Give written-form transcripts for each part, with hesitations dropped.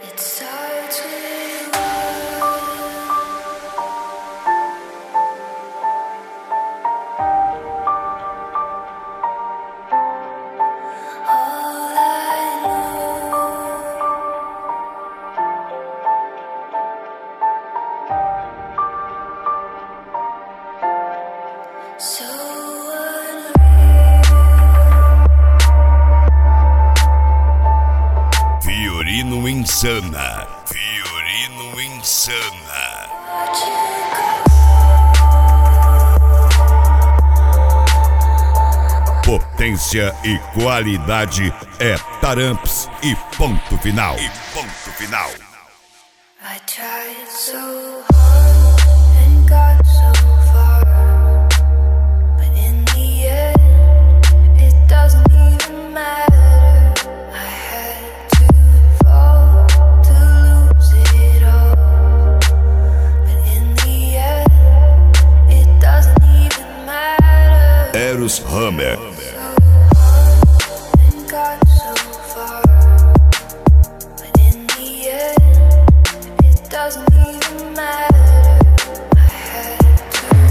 Fiorino Insana. Fiorino Insana. Potência e qualidade é Taramps e ponto final. E ponto final. I tried so hard and got so far, but in the end, it doesn't even matter. I had to fall to lose it all, but in the end, it doesn't even matter. Eros Hammer. Doesn't even matter. I had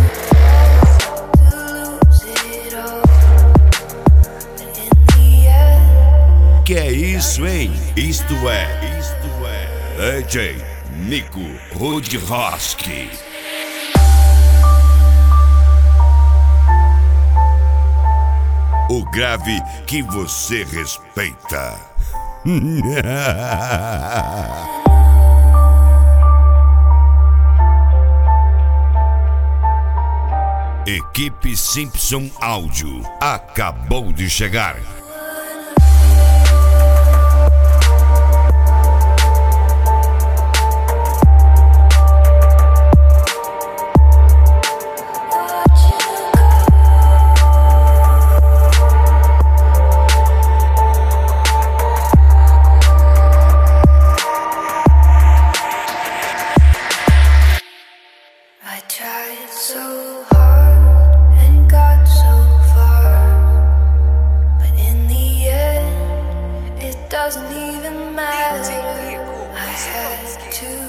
to lose it all, but in the end. Que é isso, hein? Isto é DJ Nico Rudkowski. O grave que você respeita. Equipe Simpson Áudio acabou de chegar. I tried so hard and got so far, but in the end, it doesn't even matter. I had to